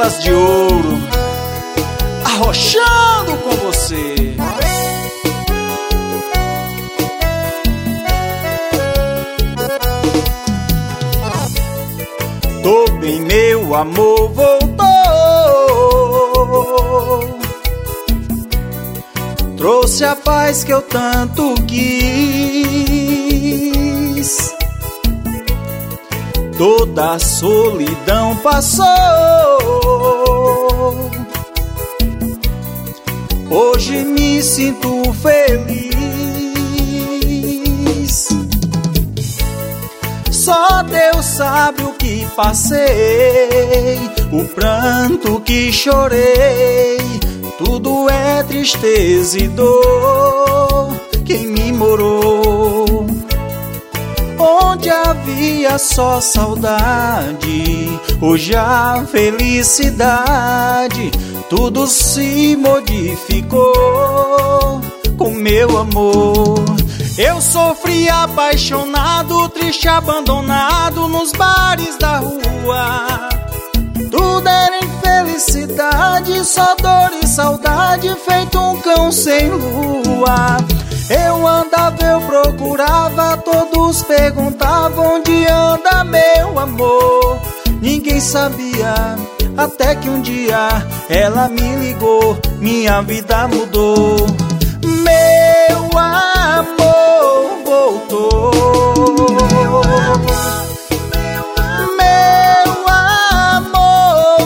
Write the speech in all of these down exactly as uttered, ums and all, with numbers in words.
Teclas de Ouro, arrochando com você. Tô bem, meu amor voltou, trouxe a paz que eu tanto quis. Toda a solidão passou, hoje me sinto feliz. Só Deus sabe o que passei, o pranto que chorei. Tudo é tristeza e dor, quem me morou. Onde havia só saudade, hoje a felicidade. Tudo se modificou com meu amor. Eu sofri apaixonado, triste, abandonado nos bares da rua. Tudo era infelicidade, só dor e saudade, feito um cão sem lua. Eu andava, eu procurava, todos perguntavam onde anda meu amor. Ninguém sabia, até que um dia ela me ligou, minha vida mudou. Meu amor voltou. Meu amor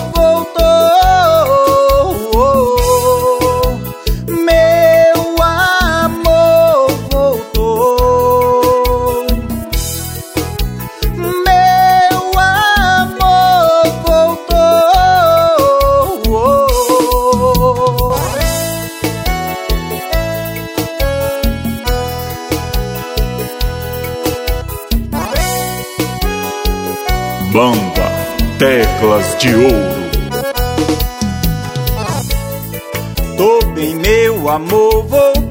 voltou. Meu amor voltou. Meu amor voltou. Banda Teclas de Ouro. Tô bem, meu amor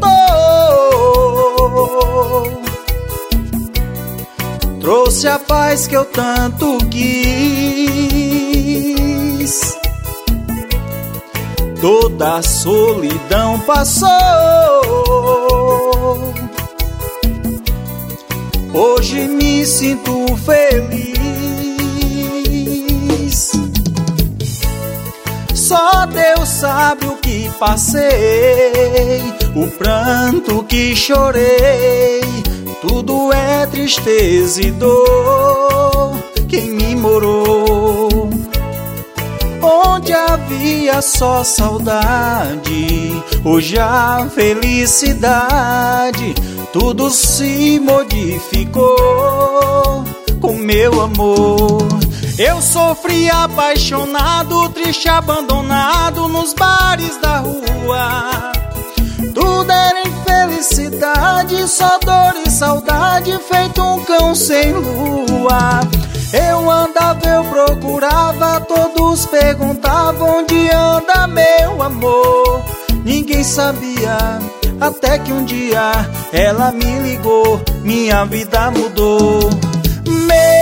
voltou, trouxe a paz que eu tanto quis. Toda a solidão passou, hoje me sinto feliz. Só Deus sabe o que passei, o pranto que chorei. Tudo é tristeza e dor, quem me morou. Onde havia só saudade, hoje a felicidade. Tudo se modificou com meu amor. Eu sofri apaixonado, triste, abandonado nos bares da rua. Tudo era infelicidade, só dor e saudade, feito um cão sem lua. Eu andava, eu procurava, todos perguntavam onde anda meu amor. Ninguém sabia, até que um dia ela me ligou, minha vida mudou. Meu